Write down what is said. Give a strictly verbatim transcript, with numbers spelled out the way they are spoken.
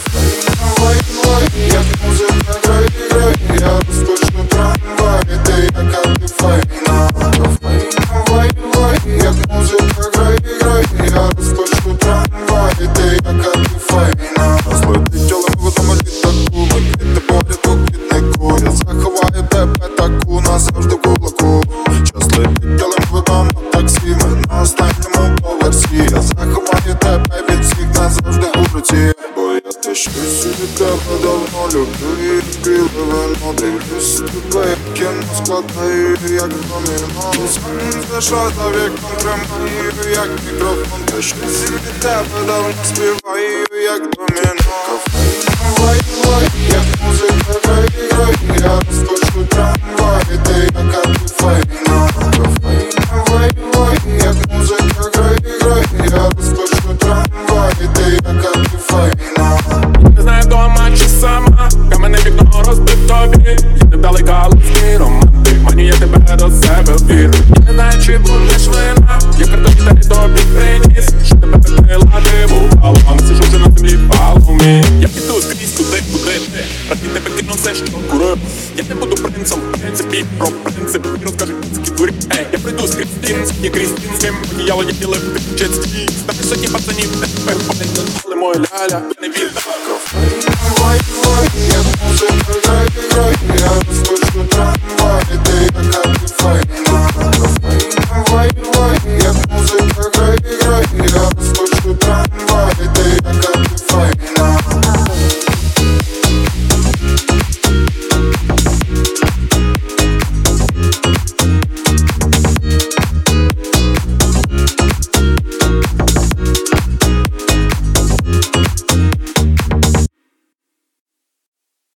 Давай, давай, як музика грай, грай, я розпочну трамвай, ти яка ти файна. Давай, давай, давай, як музика грай, грай, я розпочну трамвай, ти яка ти файна. Розлетить тілем в одному літаку, ми квіти поряд у квітнику, я заховаю тебе таку назавжди в кулаку. Час летить тілем в одному таксі, ми на останньому поверсі, я заховаю тебе від всіх назавжди у руці. Бо я те щось від тебе давно люблю, і біле вино, дивлюсь тебе, як кіно складаю, як доміно. Сам зашата віком тримаю, як мікрофон, те щось від тебе давно співаю, як доміно. Давай, давай, як музика грай, грай, я розпочну трамвай, ти яка ти файна. Давай, давай, давай, як музика грай, грай, я розпочну трамвай, ти яка ти файна. Не знаю дома чи сама, каменне вікно розбив тобі. Я недалека луцький романтик, мені я тебе до себе вірю. Я не знаю, чи будеш вина, я картоплі тобі приніс, що тебе пекла ти бувало, а не сижу вже на землі паломі. Я піду скрізь туди, куди ти, раді тебе кину все, що курив. Я не буду принцем, в принципі, про принцип, і розкажу пінські дурі. Ей, я прийду з Крістінським, Крістінським, одіяло я ділив в честі. Знаєш, сотні пацанів, тепер пам'ятаю, але моя ляля, я не віддав. Давай, давай, як музика грай, грай, я